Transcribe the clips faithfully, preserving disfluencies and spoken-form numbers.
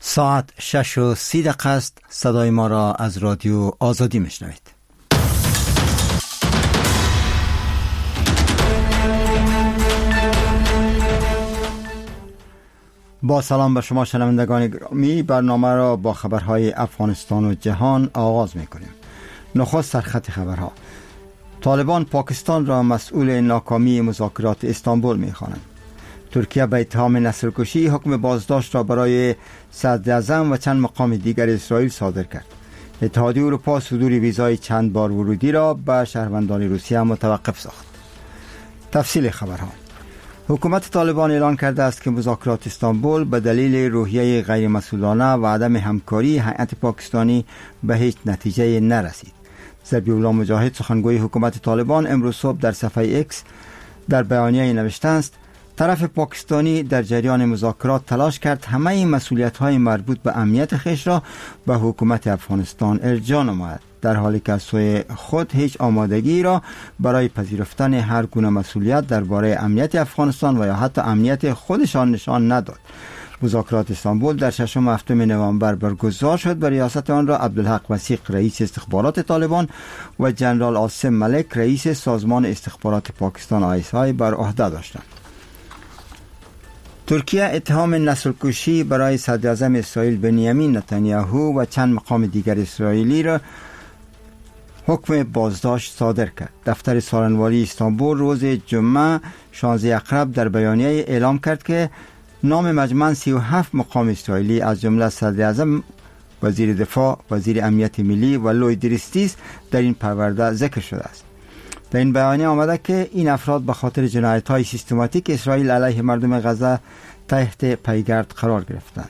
ساعت شش و سی دقیقه است. صدای ما را از رادیو آزادی میشنوید. با سلام به شما شنوندگان گرامی، برنامه را با خبرهای افغانستان و جهان آغاز میکنیم. نخست سرخط خبرها: طالبان پاکستان را مسئول ناکامی مذاکرات استانبول میخوانند. ترکیه به اتهام نسل‌کشی حکم بازداشت را برای صدر اعظم و چند مقام دیگر اسرائیل صادر کرد. اتحادیه اروپا صدور ویزای چند بار ورودی را به شهروندان روسیه متوقف ساخت. تفصیل خبرها: حکومت طالبان اعلان کرده است که مذاکرات استانبول به دلیل روحیه غیر مسئولانه و عدم همکاری هیئت پاکستانی به هیچ نتیجه نرسید. ذبیح مجاهد سخنگوی حکومت طالبان امروز صبح در صفحه اکس در بیانیه نوشته است: طرف پاکستانی در جریان مذاکرات تلاش کرد همه این مسئولیت‌های مربوط به امنیت خویش را به حکومت افغانستان ارجاع نماید، در حالی که از سوی خود هیچ آمادگی را برای پذیرفتن هر گونه مسئولیت درباره امنیت افغانستان و یا حتی امنیت خودشان نشان نداد. مذاکرات استانبول در ششم و هفتم نوامبر برگزار شد و ریاست آن را عبدالحق وثیق رئیس استخبارات طالبان و جنرال عاصم ملک رئیس سازمان استخبارات پاکستان آی اس آی بر عهده داشتند. ترکیه اتهام نسل‌کشی برای صدر اعظم اسرائیل بنیامین نتانیاهو و چند مقام دیگر اسرائیلی را حکم بازداشت صادر کرد. دفتر سارنوالی استانبول روز جمعه شانزده اکتبر در بیانیه اعلام کرد که نام مجموعاً سی و هفت مقام اسرائیلی از جمله صدر اعظم، وزیر دفاع، وزیر امنیت ملی و لوی دریستیس در این پرونده ذکر شده است. در این بیانیه آمده که این افراد به خاطر جنایت‌های سیستماتیک اسرائیل علیه مردم غزه تحت پیگرد قرار گرفتند.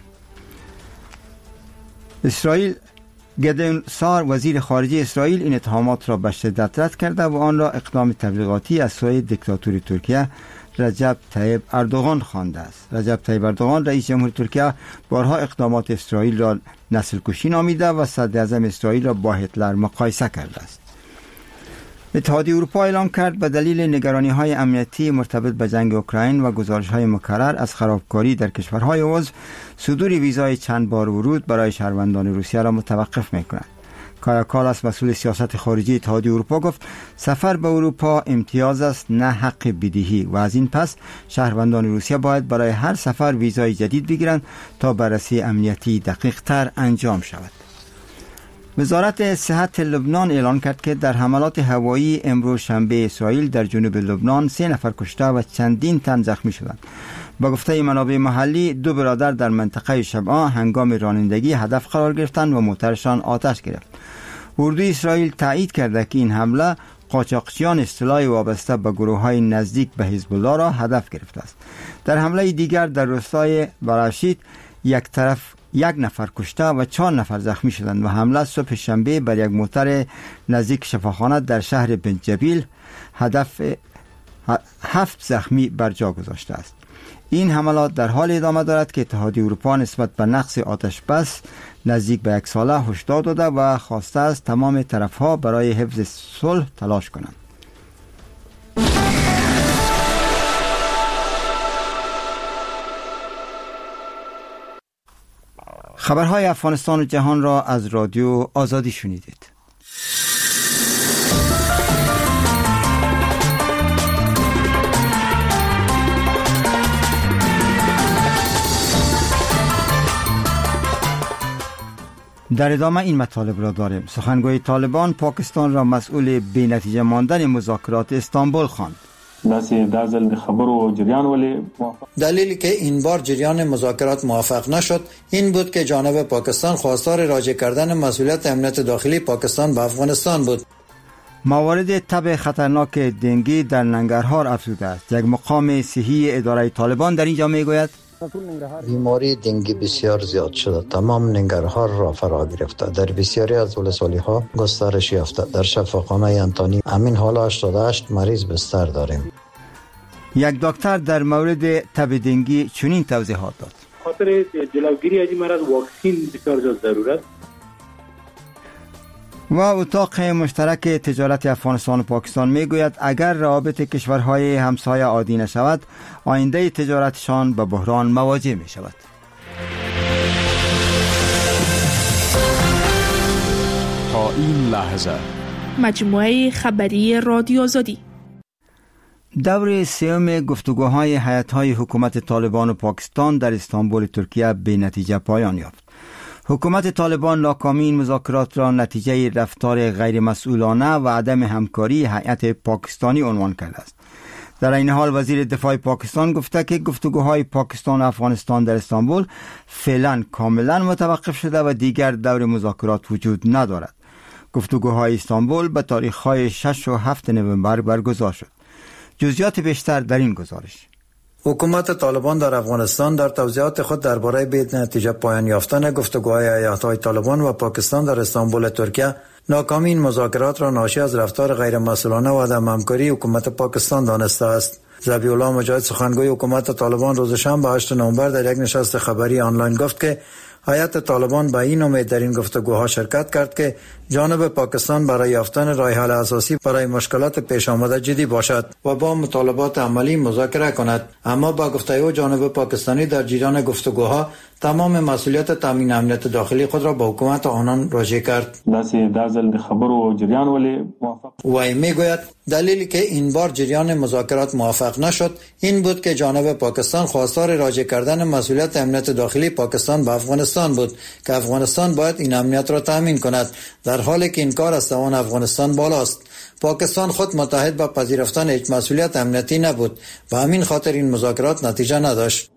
اسرائیل گدون سار وزیر خارجه اسرائیل این اتهامات را به شدت رد کرده و آن را اقدام تبلیغاتی از سوی دیکتاتوری ترکیه رجب طیب اردوغان خوانده است. رجب طیب اردوغان رئیس جمهور ترکیه بارها اقدامات اسرائیل را نسل‌کشی نامیده و صدر اعظم اسرائیل را با هتلر مقایسه کرده است. اتحادیه اروپا اعلام کرد به دلیل نگرانی‌های امنیتی مرتبط به جنگ اوکراین و گزارش‌های مکرر از خرابکاری در کشورهای عضو صدور ویزای چند بار ورود برای شهروندان روسیه را متوقف می‌کند. کایا کالاس مسئول سیاست خارجی اتحادیه اروپا گفت سفر به اروپا امتیاز است نه حق بدیهی و از این پس شهروندان روسیه باید برای هر سفر ویزای جدید بگیرند تا بررسی امنیتی دقیق‌تر انجام شود. وزارت صحت لبنان اعلان کرد که در حملات هوایی امروز شنبه اسرائیل در جنوب لبنان سه نفر کشته و چندین تن زخمی شدند. با گفته منابع محلی دو برادر در منطقه شبعا هنگام رانندگی هدف قرار گرفتند و موترشان آتش گرفت. اردوی اسرائیل تایید کرده که این حمله قاچاقچیان اصطلاحی وابسته به گروه‌های نزدیک به حزب الله را هدف گرفته است. در حمله دیگر در روستای براشیت یک طرف یک نفر کشته و چهار نفر زخمی شدند و حمله صبح شنبه بر یک موتر نزدیک شفاخانه در شهر بنجبیل هدف هفت زخمی بر جا گذاشته است. این حملات در حال ادامه دارد که اتحادیه اروپا نسبت به نقص آتش بس نزدیک به یک ساله هشدار داده و خواسته است تمام طرفها برای حفظ صلح تلاش کنند. خبرهای افغانستان و جهان را از رادیو آزادی شنیدید. در ادامه این مطالب را داریم. سخنگوی طالبان پاکستان را مسئول بی نتیجه ماندن مذاکرات استانبول خواند. دلیلی که این بار جریان مذاکرات موفق نشد این بود که جانب پاکستان خواستار راجع کردن مسئولیت امنیت داخلی پاکستان به افغانستان بود. موارد تب خطرناک دنگی در ننگرهار افزوده است. یک مقام صحی اداره طالبان در اینجا میگوید بیماری دنگی بسیار زیاد شده، تمام ننگرهار را فرا گرفته، در بسیاری از ولسوالی‌ها گسترش یافته. در شفاخانه انتانی همین حالا هشتاد و هشت مریض بستر داریم. یک دکتر در مورد تب دنگی چنین توضیحات داد. خاطر جلوگیری از این مرض واکسین بسیار زیاد ضرورت. و اتاق مشترک تجارت افغانستان و پاکستان میگوید اگر روابط کشورهای همسایه عادی نشود آینده تجارتشان با بحران مواجه می شود. تا این لحظه مجموعه خبری رادیو آزادی. دور سوم گفتگوهای هیئت‌های حکومت طالبان و پاکستان در استانبول ترکیه به نتیجه پایان یافت. حکومت طالبان ناکامی این مذاکرات را نتیجه رفتار غیر مسئولانه و عدم همکاری هیئت پاکستانی عنوان کرده است. در این حال وزیر دفاع پاکستان گفته که گفتگوهای پاکستان و افغانستان در استانبول فعلا کاملا متوقف شده و دیگر دور مذاکرات وجود ندارد. گفتگوهای استانبول به تاریخ‌های شش و هفت نوامبر برگزار شد. جزئیات بیشتر در این گزارش. حکومت طالبان در افغانستان در توضیحات خود درباره به نتیجه پایان یافتن گفتگوهای هیئت‌های طالبان و پاکستان در استانبول ترکیه ناکامی این مذاکرات را ناشی از رفتار غیر مسئولانه و عدم همکاری حکومت پاکستان دانسته است. ذبیح الله مجاهد سخنگوی حکومت طالبان روز شنبه هشت نوامبر در یک نشست خبری آنلاین گفت که هیئت طالبان به این امید در این گفتگوها شرکت کرد که جانب پاکستان برای یافتن راه حل اساسی برای مشکلات پیش آمده جدی باشد و با مطالبات عملی مذاکره کند. اما با گفته او جانب پاکستانی در جریان گفتگوها تمام مسئولیت تامین امنیت داخلی خود را به حکومت آنان راجع کرد. و میگوید دلیلی که این بار جریان مذاکرات موفق نشد این بود که جانب پاکستان خواستار راجع کردن مسئولیت امنیت داخلی پاکستان به افغانستان بود که افغانستان باید این امنیت را تامین کند، در حالی که این کار از توان افغانستان بالاست. پاکستان خود متحد به پذیرفتن هیچ مسئولیت امنیتی نبود و همین خاطر این مذاکرات نتیجه نداشت.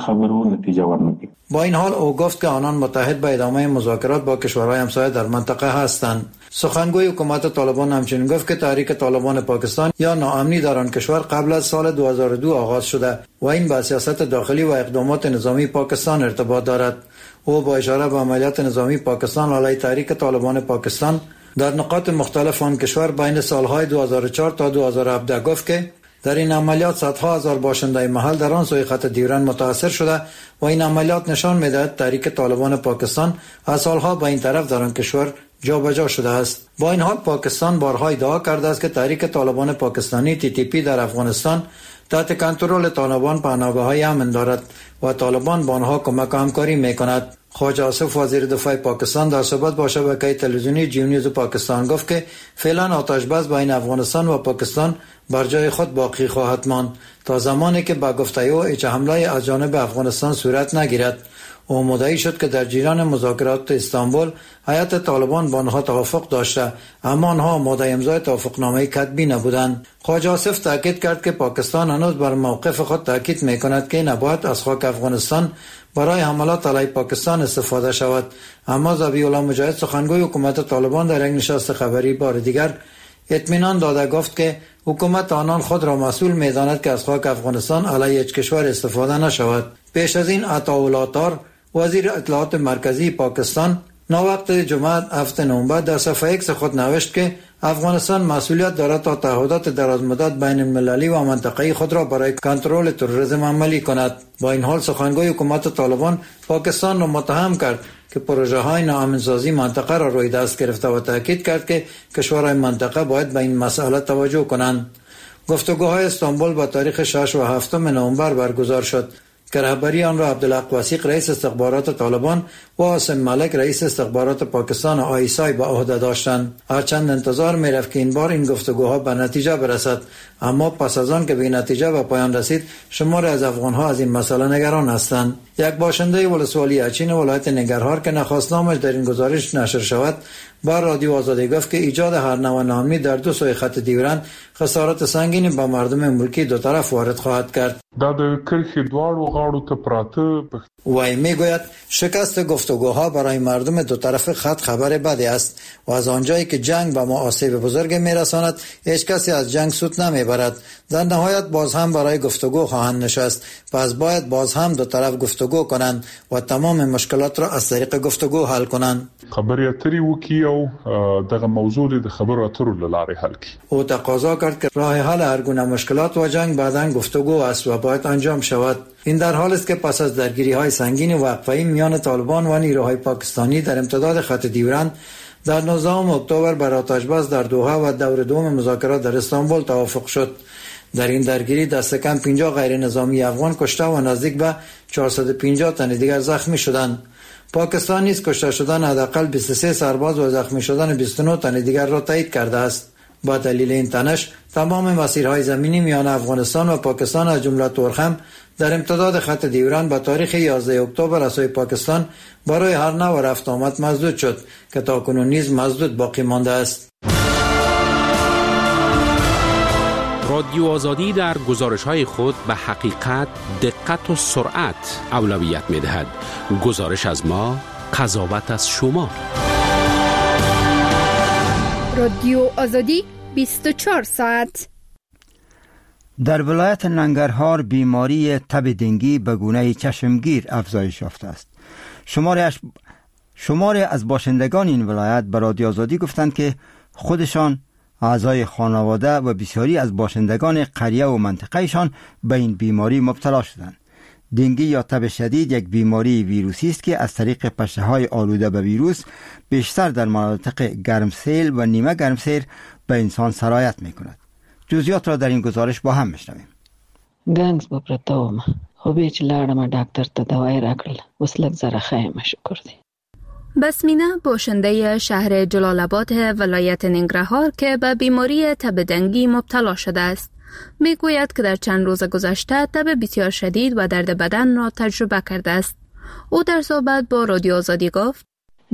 با این حال او گفت که آنان متحد به ادامه مذاکرات با کشورهای همسایه در منطقه هستند. سخنگوی حکومت طالبان همچنین گفت که تحریک طالبان پاکستان یا ناامنی در آن کشور قبل از سال دو هزار و دو آغاز شده و این با سیاست داخلی و اقدامات نظامی پاکستان ارتباط دارد. او با اشاره به عملیات نظامی پاکستان علیه تحریک طالبان پاکستان در نقاط مختلف آن کشور بین سالهای دو هزار و چهار تا دو هزار و هفده گفت که در این عملیات صدها هزار باشنده محل در آن سوی خط دیورند متاثر شده و این عملیات نشان می‌دهد تحریک طالبان پاکستان از سالها به این طرف در آن کشور جابجا شده است. با این حال پاکستان بارها ادعا کرده است که تحریک طالبان پاکستانی تی تی پی در افغانستان تحت کنترل طالبان پناهگاه‌های امن دارد و طالبان با آنها کمک و همکاری می‌کند. خواجه آصف وزیر دفاع پاکستان در صحبت با شبکه تلویزیونی جیو نیوز پاکستان گفت که فعلا آتش بس بین افغانستان و پاکستان بر جای خود باقی خواهد ماند تا زمانی که با گفته او هیچ حمله از جانب افغانستان صورت نگیرد. او مدعی شد که در جریان مذاکرات استانبول هیئت طالبان با آنها توافق داشته اما آنها آماده امضای توافقنامه کتبی نبودند. خواجه آصف تاکید کرد که پاکستان هنوز بر موقف خود تاکید می‌کند که نباید از خاک افغانستان برای حملات علیه پاکستان استفاده شود. اما ذبیح الله مجاهد سخنگوی حکومت طالبان در یک نشست خبری بار دیگر اطمینان داده گفت که حکومت آنان خود را مسئول می‌داند که از خاک افغانستان علیه هیچ کشور استفاده نشود. پیش از این عطاءالله طار وزیر اطلاعات مرکزی پاکستان ناوقت جمعه هفت نوامبر در صفحه ایکس خود نوشت که افغانستان مسئولیت دارد تا تعهدات درازمدت بین المللی و منطقه‌ای خود را برای کنترل تروریسم عملی کند. با این حال سخنگوی حکومت طالبان پاکستان را متهم کرد که پروژه‌های ناامن‌سازی منطقه را روی دست گرفته و تاکید کرد که کشورهای منطقه باید به این مسئله توجه کنند. گفتگوهای استانبول با تاریخ شش و هفت نوامبر برگزار شد که رهبری آن را عبدالحق وثیق رئیس استخبارات طالبان و عاصم ملک رئیس استخبارات پاکستان و آی اس آی به عهده داشتند. هرچند انتظار می‌رفت که این بار این گفتگوها به نتیجه برسد اما پس از آن که به نتیجه به پایان رسید شماری از افغان‌ها از این مسئله نگران هستند. یک باشنده ولسوالی اچین ولایت ننگرهار که نخواست نامش در این گزارش نشر شود با رادیو آزادی گفت که ایجاد هر نوع ناامنی در دو سوی خط دیورند خسارت سنگینی به مردم ملکی دو طرف وارد خواهد کرد. دا د کرخې دواړو غاړو ته پراته وای میگوید شکست گفتگوها برای مردم دو طرف خط خبر بدی است و از آنجایی که جنگ به ما آسیب بزرگ میرساند هیچ کسی از جنگ سود نمیبرد. در نهایت باز هم برای گفتگو خواهند نشست، پس باید باز هم دو طرف گفتگو کنند و تمام مشکلات را از طریق گفتگو حل کنند. خبرې اترې وکړي او دغه موضوع د خبرو اترو له لارې حل کړي. او تقاضا کرد که راه حل هر گونه مشکلات و جنگ بعداً گفتگو است و باید انجام شود. این در حالی است که پس از درگیری‌های سنگین وقفه‌ای میان طالبان و نیروهای پاکستانی در امتداد خط دیورند در نوزدهم اکتبر بر آتش‌بس در دوحه و دور دوم مذاکرات در استانبول توافق شد. در این درگیری دست کم پنجاه غیر نظامی افغان کشته و نزدیک به چهارصد و پنجاه تن دیگر زخمی شدند. پاکستان نیز کشته شدن حداقل بیست و سه سرباز و زخمی شدن بیست و نه تن دیگر را تایید کرده است. با دلیل این تنش تمام مسیرهای زمینی میان افغانستان و پاکستان از جمله تورخم در امتداد خط ډیورند به تاریخ یازده اکتبر از سوی پاکستان برای هر نوع رفت آمد مسدود شد که تاکنون نیز مسدود باقی مانده است. رادیو آزادی در گزارش‌های خود به حقیقت، دقت و سرعت اولویت می‌دهد. گزارش از ما، قضاوت از شما. رادیو آزادی بیست و چهار ساعت. در ولایت ننگرهار بیماری تب دنگی به گونه چشمگیر افزایش یافته است. شماری شماری از باشندگان این ولایت به رادیو آزادی گفتند که خودشان، اعضای خانواده و بسیاری از باشندگان قریه و منطقهشان به این بیماری مبتلا شدند. دنگی یا تب شدید یک بیماری ویروسی است که از طریق پشه‌های آلوده به ویروس بیشتر در مناطق گرمسیر و نیمه گرمسیر به انسان سرایت می‌کند. جزئیات را در این گزارش با هم می‌شنویم. گنگز بپرتاوم خو به چې لاړم ډاکټر ته دوايي راکړل اوس لږ زره ښه شکر دی. بسمینه باشنده شهر جلال آباد ولایت ننگرهار که به بیماری تب دنگی مبتلا شده است میگوید که در چند روز گذشته تب بسیار شدید و درد بدن را تجربه کرده است. او در صحبت با رادیو آزادی گفت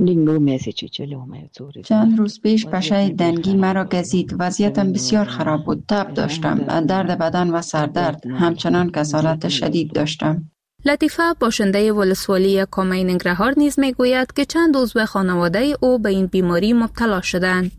چند روز پیش پشه دنگی مرا گزید. وضعیتم بسیار خراب بود. تب داشتم، درد بدن و سردرد، همچنان کسالت شدید داشتم. لطیفه باشنده ولسوالی کامه ننگرهار نیز میگوید که چند عضو خانواده او به این بیماری مبتلا شدند.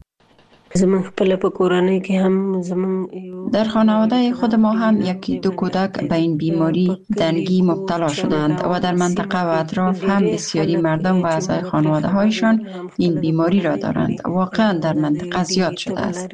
در خانواده خود ما هم یکی دو کودک به این بیماری دنگی مبتلا شدند و در منطقه و اطراف هم بسیاری مردم و اعضای خانواده هایشان این بیماری را دارند. واقعا در منطقه زیاد شده است.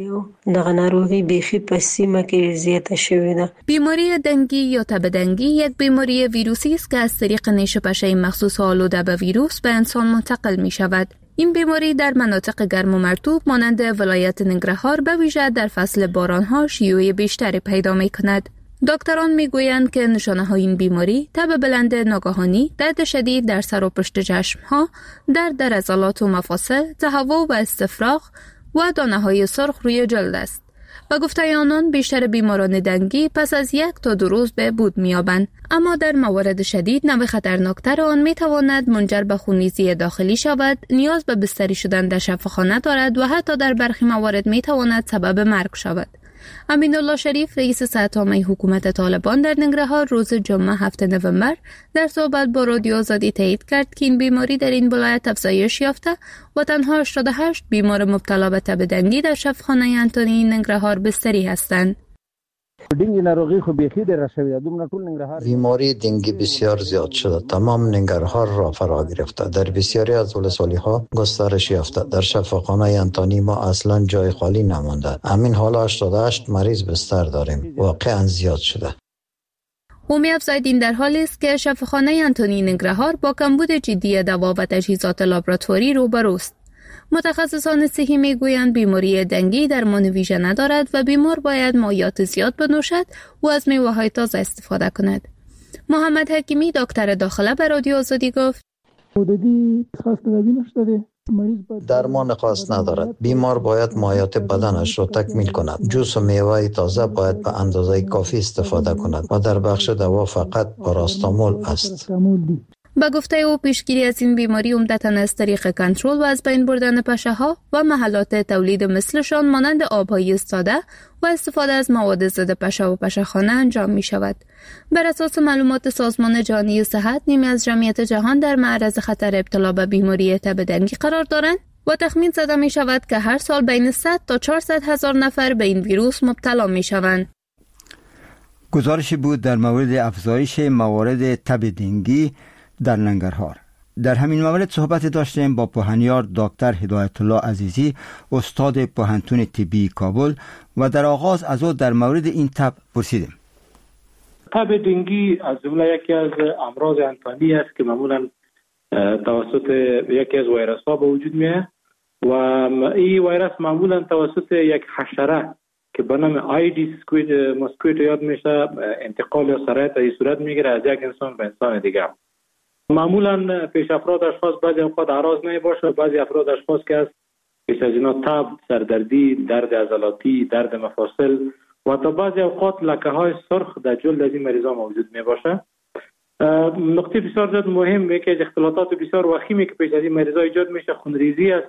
بیماری دنگی یا تب دنگی یک بیماری ویروسی است که از طریق نیش پشه مخصوص آلوده به ویروس به انسان منتقل می شود. این بیماری در مناطق گرم و مرطوب مانند ولایت ننگرهار به ویژه در فصل بارانها شیوع بیشتری پیدا می کند. دکتران می گویند که نشانه های این بیماری تب بلند ناگهانی، درد شدید در سر و پشت چشم ها، درد در عضلات و مفاصل، تهوع و استفراغ و دانه های سرخ روی جلد است. و گفته آنان بیشتر بیماران دنگی پس از یک تا دو روز بهبود می‌یابند، اما در موارد شدید نوع خطرناکتر آن می‌تواند منجر به خونریزی داخلی شود، نیاز به بستری شدن در شفاخانه دارد و حتی در برخی موارد می‌تواند سبب مرگ شود. امین الله شریف رئیس صحت عامه حکومت طالبان در ننگرهار روز جمعه هفتم نوامبر در صحبت با رادیو آزادی تایید کرد که این بیماری در این ولایت افزایش یافته و تنها هشتاد و هشت بیمار مبتلا به تب دنگی در شفاخانه انتونی ننگرهار بستری هستند. بیماری دنگی بسیار زیاد شده. تمام ننگرهار را فرا گرفته. در بسیاری از ولسوالی ها گسترش یافته. در شفاخانه انتانی ما اصلا جای خالی نمانده. همین حالا هشتاد و هشت مریض بستر داریم. واقعا زیاد شده. او می‌افزاید این در حالی است که شفاخانه انتونی ننگرهار با کمبود جدی دوا و تجهیزات لابراتواری روبروست. متخصصان صحی میگویند بیماری دنگی درمان ویژه ندارد و بیمار باید مایعات زیاد بنوشد و از میوه‌های تازه استفاده کند. محمد حکیمی دکتر داخله به رادیو آزادی گفت: درمان خاص ندارد. بیمار باید مایعات بدنش را تکمیل کند. جوس و میوه تازه باید به اندازه کافی استفاده کند و در بخش دوا فقط پاراستامول است. با گفته او پیشگیری از این بیماری عمدتاً از طریق کنترل و از بین بردن پشه‌ها و محلات تولید مثلشان مانند آب‌های ساده و استفاده از مواد ضد پشه و پشه‌خانه انجام می شود. بر اساس معلومات سازمان جهانی صحت، نیمی از جمعیت جهان در معرض خطر ابتلا به بیماری تب دنگی قرار دارند و تخمین زده می شود که هر سال بین صد تا چهارصد هزار نفر به این ویروس مبتلا می شوند. گزارشی بود در مورد افزایش موارد تب دنگی در ننگرهار. در همین مورد صحبت داشتیم با پوهنیار دکتر هدایت الله عزیزی، استاد پوهنتون طبی کابل، و در آغاز از او در مورد این تب پرسیدیم. تب دنگی از جمله یکی از امراض انتانی است که معمولا توسط یکی از ویروس ها به وجود میاد و این ویروس معمولا توسط یک حشره که به نام آیدیس مسکویتو یاد میشه، انتقال یا سرایت این صورت میگیره از یک انسان به انسان دیگه. معمولا پیش افراد اشخاص بعضی اوقات عراض نمی باشه، بعضی افراد اشخاص که از پیش از اینا تب، سردردی، درد عضلاتی، درد مفاصل و تا بعضی اوقات لکه های سرخ در جلد از این مریضا موجود می باشه. نقطه بسیار زیاد مهم یکی از اختلالات بسیار وخیمی که پیش از این مریضا ایجاد میشه خونریزی است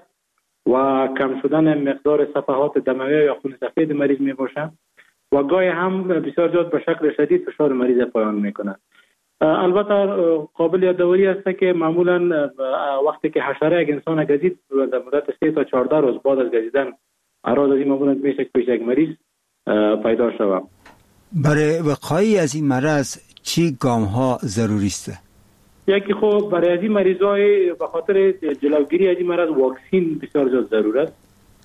و کم شدن مقدار صفحات دموی یا خون سفید مریض می باشه و گاهی هم بسیار زیاد به شکل شدید فشار مریض پایان میکنه. البته قابل یادآوری است که معمولا وقتی که حشره یک انسان گزید در مدت سه تا چهارده روز بعد از گزیدن اعراض از این معمولا میشه که پیش یک مریض پیدا شود. برای وقایع از این مرض چی گام ها ضروری است؟ یکی خب برای از این مریضای به خاطر جلوگیری از این مرض واکسین بسیار زیاد ضرورت است.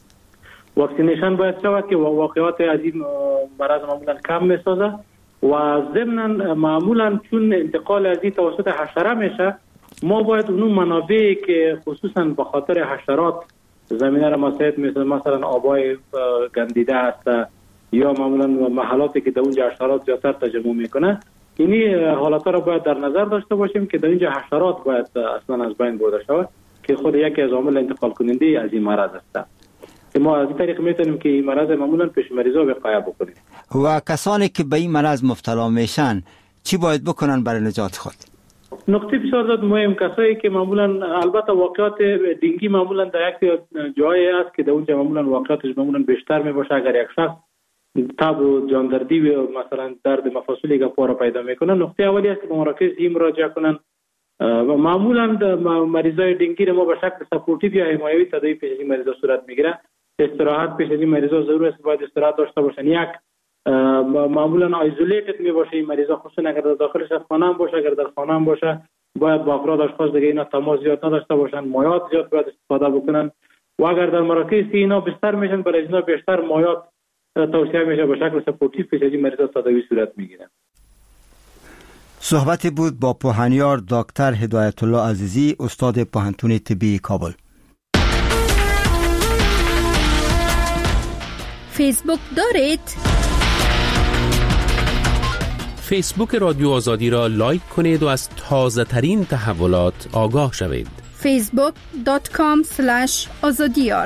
واکسینیشن باید شود که واقعات از این مرض معمولا کم میسازه و ضمن معمولا چون انتقال از این توسط حشره میشه، ما باید اون منابعی که خصوصا به خاطر حشرات زمینه را مساعد مثل مثلا آبای گندیده هست یا معمولا محلاتی که در اونجا حشرات زیادتر تجمع میکنه، اینی حالات را باید در نظر داشته باشیم که در اینجا حشرات باید اصلا از بین برده شود که خود یکی از عوامل انتقال کننده از این مرض است. ما از این طریق میتونیم که این مرض معمولا پیش مریضا وقایه بکنیم. و کسانی که به این مرض مبتلا میشن چی باید بکنن برای نجات خود؟ نکته بسیار زیاد مهم، کسایی که معمولا البته واقعات دنگی معمولا در یک جایی است که در اونجا معمولا واقعاتش معمولا بیشتر میباشه. اگر یک شخص تب و جاندردی و مثلا درد مفاصلی که پاره پیدا میکنه، نقطه اولی است که به مراکز این مراجعه کنن. و معمولا مریضای دنگی رو ما به شکل سپورتیو یا حمایوی تداوی پیش از این مریضا صورت میگیره. استراحت پیش از این مریضا ضرور است، باید استراحت داشته باشن. یک معمولا آیزولیتد می باشه این مریضا، خصوصا اگر در داخل خانه هم باشه، اگر در خانه هم باشه باید با افراد اشخاص دیگه اینا تماس زیاد نداشته باشن، مایات زیاد باید استفاده بکنن و اگر در مراکز اینا بستر میشن برای اینا بیشتر مایات توصیه میشه به شکل سپورتیو پیش از این مریضا تداوی صورت میگیره. صحبتی بود با پوهنیار دکتر هدایت الله عزیزی، استاد پوهنتون طبی کابل. فیسبوک دارید؟ فیسبوک رادیو آزادی را لایک کنید و از تازه ترین تحولات آگاه شوید. فیسبوک دات کام اسلش آزادیار.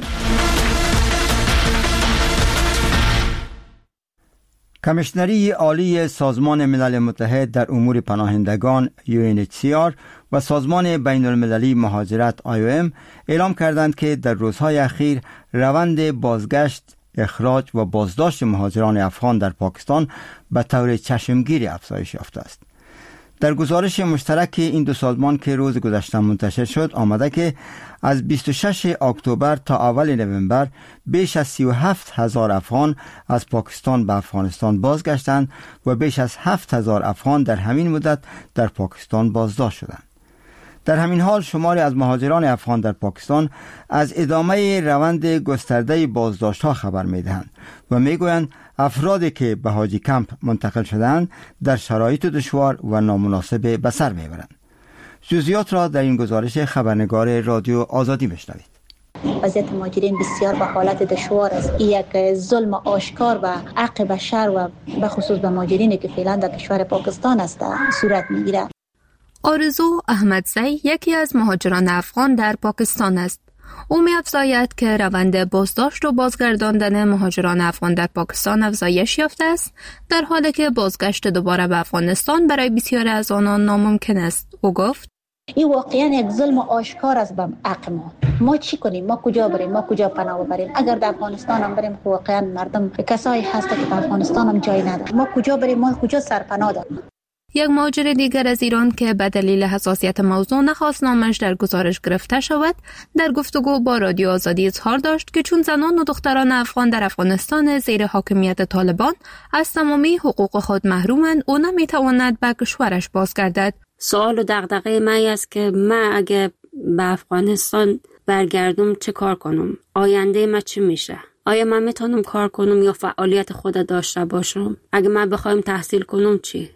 کمیشنری عالی سازمان ملل متحد در امور پناهندگان یو ان اچ سی آر و سازمان بین المللی مهاجرت آی او ام اعلام کردند که در روزهای اخیر روند بازگشت، اخراج و بازداشت مهاجران افغان در پاکستان به طور چشمگیری افزایش یافته است. در گزارش مشترک این دو سازمان که روز گذشته منتشر شد آمده که از بیست و ششم اکتبر تا اول نوامبر بیش از سی و هفت هزار افغان از پاکستان به افغانستان بازگشتند و بیش از هفت هزار افغان در همین مدت در پاکستان بازداشت شدند. در همین حال شماری از مهاجران افغان در پاکستان از ادامه روند گسترده بازداشت‌ها خبر می‌دهند و می‌گویند افرادی که به حاجی کمپ منتقل شدند در شرایط دشوار و نامناسب به سر می‌برند. جزئیات را در این گزارش خبرنگار رادیو آزادی بشنوید. وضعیت مهاجرین بسیار به حالت دشوار است. این یک ظلم آشکار به حق بشر و به خصوص به مهاجرینی که فعلا در کشور پاکستان است صورت می‌گیرد. آرزو احمدزی یکی از مهاجران افغان در پاکستان است. او می‌افزاید که روند بازداشت و بازگرداندن مهاجران افغان در پاکستان افزایش یافته است، در حالی که بازگشت دوباره به افغانستان برای بسیاری از آنان ناممکن است. او گفت: این واقعا یک ظلم آشکار است به حق ما. ما چی کنیم؟ ما کجا بریم؟ ما کجا پناه ببریم؟ اگر در افغانستان هم بریم واقعا مردم کسایی هست که در افغانستان هم جای ندارند. ما کجا بریم؟ ما کجا سرپناه داریم؟ یک مهاجر دیگر از ایران که به دلیل حساسیت موضوع نخواست نامش در گزارش گرفته شود، در گفتگو با رادیو آزادی اظهار داشت که چون زنان و دختران افغان در افغانستان زیر حاکمیت طالبان از تمامی حقوق خود محرومند، او نمیتواند به کشورش بازگردد. سوال و دغدغه من است که من اگه به افغانستان برگردم چه کار کنم؟ آینده من چی میشه؟ آیا من میتونم کار کنم یا فعالیت خود داشته باشم؟ اگه من بخوایم تحصیل کنم چی؟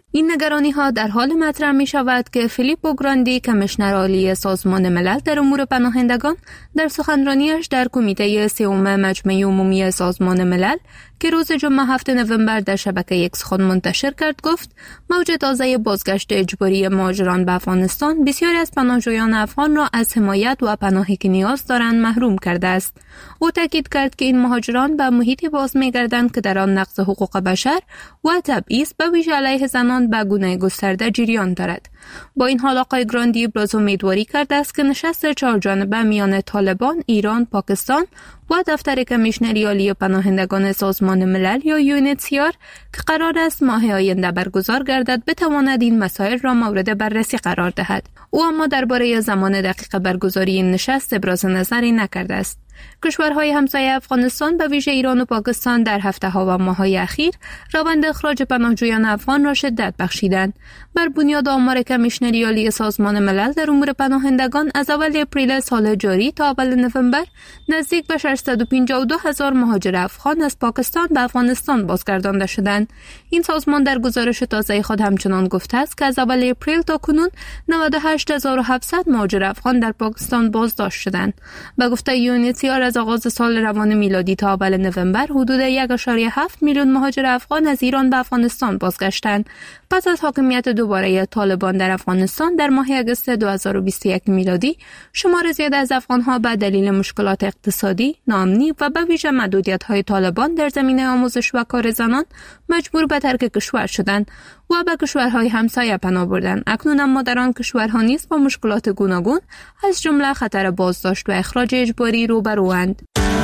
این نگرانی ها در حال مطرح می شود که فیلیپو گراندی کمیشنر عالی سازمان ملل در امور پناهندگان در سخنرانیش در کمیته سوم مجمع عمومی سازمان ملل که روز جمعه هفتم نوامبر در شبکه اکس خود منتشر کرد گفت موج تازه بازگشت اجباری مهاجران به افغانستان بسیاری از پناهجویان افغان را از حمایت و پناهی که نیاز دارند محروم کرده است. او تاکید کرد که این مهاجران به محیطی باز می‌گردند که در آن نقض حقوق بشر و تبعیض به ویژه علیه زنان به گونه گسترده جریان دارد. با این حال آقای گراندی ابراز امیدواری کرده است که نشست چهارجانبه میان طالبان، ایران، پاکستان و دفتر کمیشنری عالی پناهندگان سازمان ملل یا یو ان اچ سی آر که قرار است ماه آینده برگزار گردد بتواند این مسائل را مورد بررسی قرار دهد. او اما درباره زمان دقیق برگزاری این نشست ابراز نظری نکرده است. کشورهای همسایه افغانستان به ویژه ایران و پاکستان در هفته ها و ماه های اخیر روند اخراج پناهجویان افغان را شدت بخشیدند. بر بنیاد آمار کمیشنری عالی سازمان ملل در امور پناهندگان از اول اپریل سال جاری تا اول نوامبر نزدیک به ششصد و پنجاه و دو هزار مهاجر افغان از پاکستان به افغانستان بازگردانده شدند. این سازمان در گزارش تازه خود همچنان گفته است که از اول اپریل تا کنون نود و هشت هزار و هفتصد مهاجر افغان در پاکستان بازداشت شدند. به گفته یو ان اچ سی آر از آغاز سال روان میلادی تا اول نوامبر حدود یک ممیز هفت میلیون مهاجر افغان از ایران به افغانستان بازگشتند. پس از حاکمیت دوباره طالبان در افغانستان در ماه اگست دو هزار و بیست و یک میلادی، شمار زیاد از افغان‌ها به دلیل مشکلات اقتصادی، ناامنی و به ویژه محدودیت‌های طالبان در زمینه آموزش و کار زنان مجبور به ترک کشور شدند و به کشورهای همسایه پناه بردند. اکنون اما در آن کشورها نیز با مشکلات گوناگون از جمله خطر بازداشت و اخراج اجباری روبروند.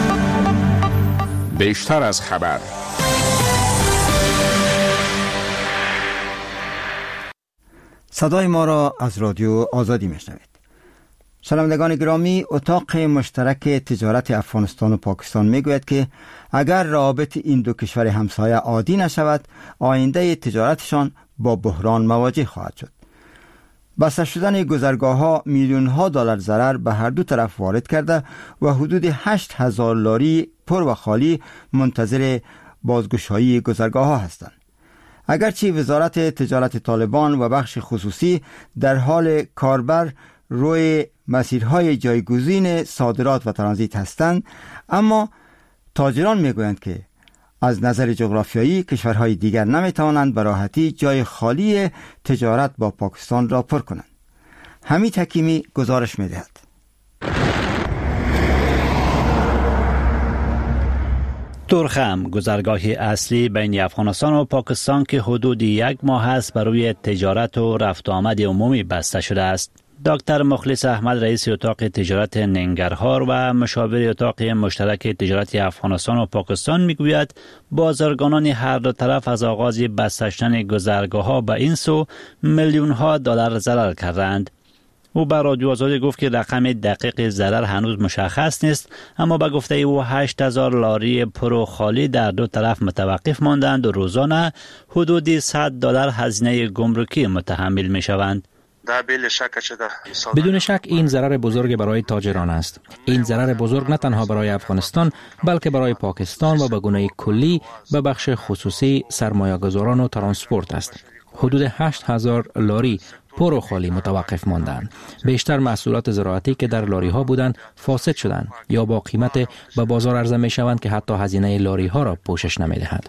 بیشتر از خبر. صدای ما را از رادیو آزادی میشنوید. شنوندگان گرامی، اتاق مشترک تجارت افغانستان و پاکستان میگوید که اگر روابط این دو کشور همسایه عادی نشود، آینده تجارتشان با بحران مواجه خواهد شد. بسته شدن گذرگاه‌ها میلیون ها دلار ضرر به هر دو طرف وارد کرده و حدود هشت هزار لاری پر و خالی منتظر بازگشایی گذرگاه‌ها هستند. اگرچه وزارت تجارت طالبان و بخش خصوصی در حال کاربر روی مسیرهای جایگزین صادرات و ترانزیت هستند، اما تاجران میگویند که از نظر جغرافیایی کشورهای دیگر نمیتوانند به راحتی جای خالی تجارت با پاکستان را پر کنند. حمید حکیمی گزارش میدهد. تورخم، گذرگاه اصلی بین افغانستان و پاکستان که حدود یک ماه است برای تجارت و رفت و آمد عمومی بسته شده است. دکتر مخلص احمد، رئیس اتاق تجارت ننگرهار و مشاور اتاق مشترک تجارت افغانستان و پاکستان میگوید بازرگانان هر دو طرف از آغاز بسته شدن گذرگاه‌ها به این سو میلیون ها دلار ضرر کردند. او به رادیو آزادی گفت که رقم دقیق ضرر هنوز مشخص نیست، اما به گفته او هشت هزار لاری پر و خالی در دو طرف متوقف ماندند و روزانه حدود صد دلار هزینه گمرکی متحمل می شوند. بدون شک این ضرر بزرگ برای تاجران است. این ضرر بزرگ نه تنها برای افغانستان بلکه برای پاکستان و به گونه کلی به بخش خصوصی سرمایه‌گذاران و ترانسپورت است. حدود هشت هزار لاری پر و خالی متوقف ماندند. بیشتر محصولات زراعتی که در لاری ها بودند فاسد شدند یا با قیمت به بازار عرضه می شوند که حتی هزینه لاری ها را پوشش نمی دهد.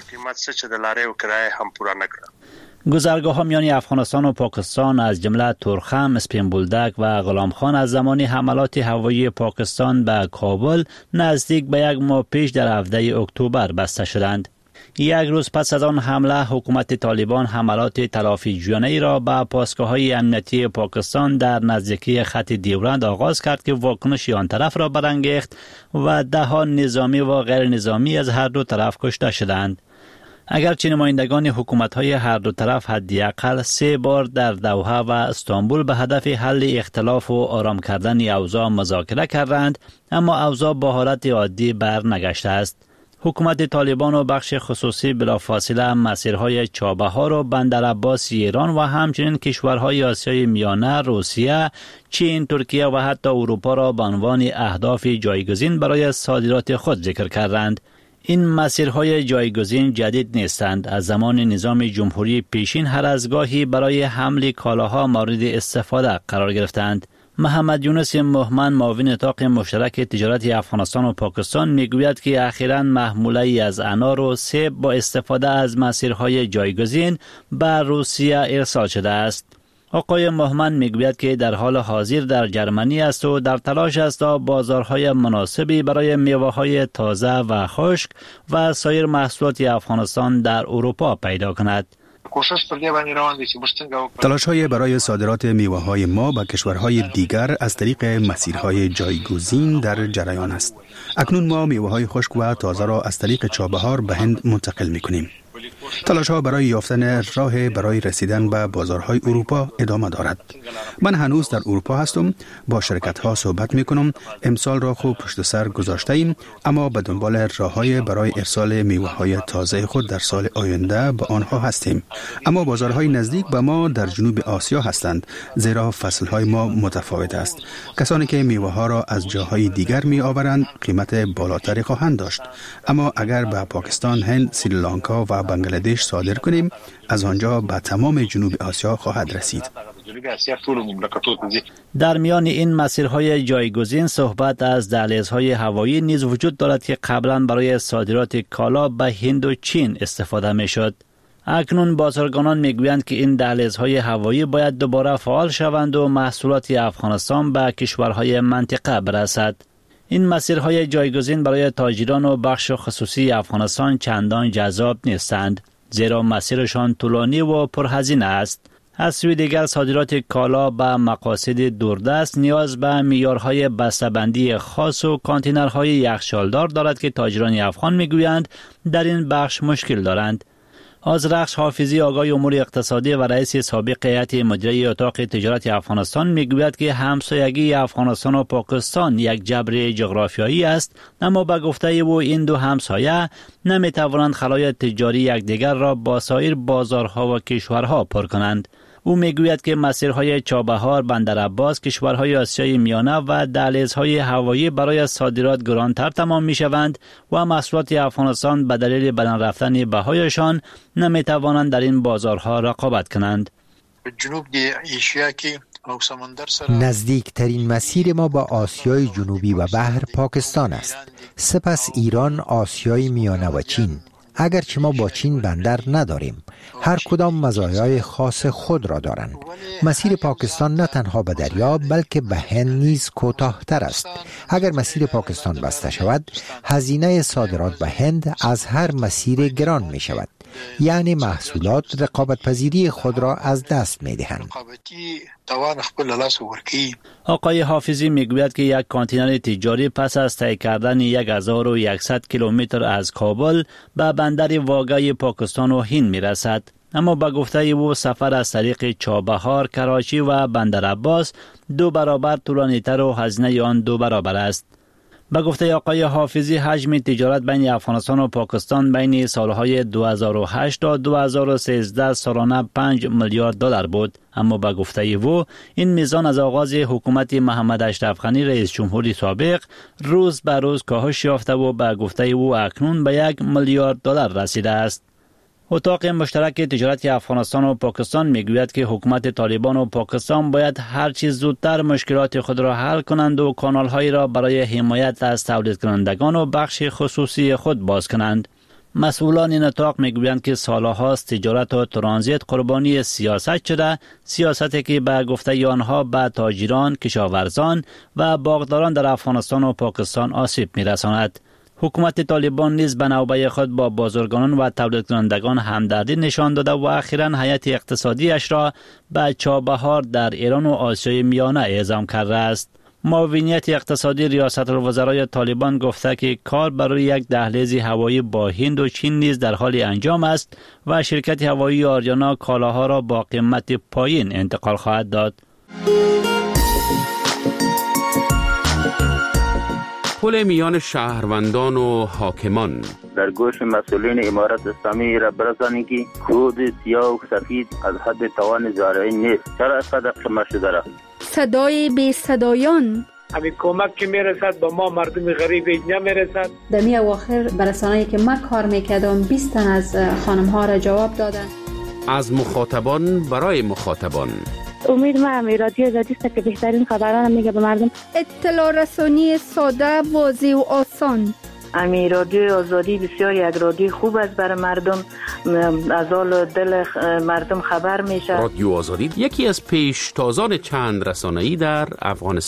گذرگاه ها میان افغانستان و پاکستان از جمله تورخم، اسپین بولدک و غلام خان از زمان حملات هوایی پاکستان به کابل نزدیک به یک ماه پیش در هفده اکتبر بسته شدند. یک روز پس از آن حمله حکومت طالبان حملات تلافی جویانه را به پاسگاه‌های امنیتی پاکستان در نزدیکی خط دیورند آغاز کرد که واکنش آن طرف را برانگیخت و ده ها نظامی و غیر نظامی از هر دو طرف کشته شدند. اگرچه نمایندگان حکومت‌های هر دو طرف حداقل سه بار در دوحه و استانبول به هدف حل اختلاف و آرام کردن اوضاع مذاکره کردند، اما اوضاع به حالت عادی برنگشته است. حکومت طالبان و بخش خصوصی بلافاصله مسیرهای چابهار و بندر عباس ایران و همچنین کشورهای آسیای میانه، روسیه، چین، ترکیه و حتی اروپا را به عنوان اهداف جایگزین برای صادرات خود ذکر کردند. این مسیرهای جایگزین جدید نیستند. از زمان نظام جمهوری پیشین هر از گاهی برای حمل کالاها مورد استفاده قرار گرفتند. محمد یونس مهمن معاون اتاق مشترک تجارت افغانستان و پاکستان میگوید که اخیراً محموله از انار و سیب با استفاده از مسیرهای جایگزین به روسیه ارسال شده است. آقای مهمن میگوید که در حال حاضر در جرمنی است و در تلاش است تا بازارهای مناسبی برای میوه‌های تازه و خشک و سایر محصولات افغانستان در اروپا پیدا کند. تلاش‌های برای صادرات میوه‌های ما به کشورهای دیگر از طریق مسیرهای جایگزین در جریان است. اکنون ما میوه‌های خشک و تازه را از طریق چابهار به هند منتقل می‌کنیم. تلاش‌ها برای یافتن راه برای رسیدن به بازارهای اروپا ادامه دارد. من هنوز در اروپا هستم، با شرکت‌ها صحبت می‌کنم. امسال را خوب پشت سر گذاشته‌ایم، اما به دنبال راه‌های برای ارسال میوه‌های تازه خود در سال آینده به آنها هستیم. اما بازارهای نزدیک به ما در جنوب آسیا هستند، زیرا فصل‌های ما متفاوت است. کسانی که میوه‌ها را از جاهای دیگر می‌آورند قیمت بالاتری خواهند داشت. اما اگر به پاکستان، هند، سریلانکا و بنگلادش صادر کنیم، از آنجا به تمام جنوب آسیا خواهد رسید. در میان این مسیرهای جایگزین صحبت از دهلیزهای هوایی نیز وجود دارد که قبلا برای صادرات کالا به هند و چین استفاده میشد. اکنون بازرگانان میگویند که این دهلیزهای هوایی باید دوباره فعال شوند و محصولات افغانستان به کشورهای منطقه برسد. این مسیرهای جایگزین برای تاجران و بخش خصوصی افغانستان چندان جذاب نیستند، زیرا مسیرشان طولانی و پرهزینه است. از سوی دیگر صادرات کالا به مقاصد دوردست نیاز به معیارهای بسته‌بندی خاص و کانتینرهای یخچالدار دارد که تاجران افغان میگویند در این بخش مشکل دارند. آذرخش حافظی آقای امور اقتصادی و رئیس سابق هیئت مدیره اتاق تجارت افغانستان میگوید که همسایگی افغانستان و پاکستان یک جبر جغرافیایی است، اما به گفته او این دو همسایه نمیتوانند خلای تجاری یکدیگر را با سایر بازارها و کشورها پر کنند. او میگوید که مسیرهای چابهار، بندرعباس، کشورهای آسیای میانه و دهلیزهای هوایی برای صادرات گرانتر تمام میشوند و محصولات افغانستان به دلیل بلند رفتن بهایشان نمیتوانند در این بازارها رقابت کنند. جنوب دی ایشیا کی نزدیکترین مسیر ما با آسیای جنوبی و بحر پاکستان است، سپس ایران، آسیای میانه و چین. اگرچه ما با چین بندر نداریم، هر کدام مزایای خاص خود را دارند. مسیر پاکستان نه تنها به دریا بلکه به هند نیز کوتاه‌تر است. اگر مسیر پاکستان بسته شود، هزینه صادرات به هند از هر مسیر گران می شود. یعنی محصولات رقابت پذیری خود را از دست می دهند. آقای حافظی میگوید که یک کانتینر تجاری پس از طی کردن هزار و صد کیلومتر از کابل به بندر واگه پاکستان و هند میرسد. اما با گفته او سفر از طریق چابهار، کراچی و بندرعباس دو برابر طولانی‌تر و هزینه آن دو برابر است. با گفته آقای حافظی حجم تجارت بین افغانستان و پاکستان بین سالهای دو هزار و هشت تا دو هزار و سیزده سالانه پنج میلیارد دلار بود، اما با گفته او این میزان از آغاز حکومت محمد اشرف غنی رئیس جمهوری سابق روز به روز کاهش یافته و با گفته او اکنون به یک میلیارد دلار رسیده است. اتاق مشترک تجارت افغانستان و پاکستان میگوید که حکومت طالبان و پاکستان باید هر چیز زودتر مشکلات خود را حل کنند و کانال‌هایی را برای حمایت از تولید کنندگان و بخش خصوصی خود باز کنند. مسئولان این اتاق میگویند که سالهاست تجارت و ترانزیت قربانی سیاست شده، سیاستی که به گفته آنها به تاجران، کشاورزان و باغداران در افغانستان و پاکستان آسیب میرساند. حکومت طالبان نیز به نوبه خود با بازرگانان و تولید کنندگان همدردی نشان داده و اخیراً هیئت اقتصادیش را به چابهار در ایران و آسیای میانه اعزام کرده است. معاونیت اقتصادی ریاست الوزرای طالبان گفته که کار برای یک دهلیز هوایی با هند و چین نیز در حال انجام است و شرکت هوایی آریانا کالاها را با قیمت پایین انتقال خواهد داد. پل میان شهروندان و حاکمان در گوش مسئولین امارت اسلامی را برسانید که کود سیاه و سفید از حد توان زارعین نیست. چرا قدر شما شده را؟ صدای بی صدایان همین کمک که میرسد به ما مردم غریب نمیرسد. در می اواخر برسانه‌ای که من کار میکردم بیست تن از خانم ها را جواب دادن. از مخاطبان برای مخاطبان. امید ما هم رادیو آزادی است که بهترین خبران میگه به مردم. اطلاع رسانی ساده، واضح و آسان. امی رادیو آزادی بسیار یک رادیو خوب است برای مردم، از حال دل مردم خبر میشه. رادیو آزادی یکی از پیشتازان چند رسانه‌ای در افغانستان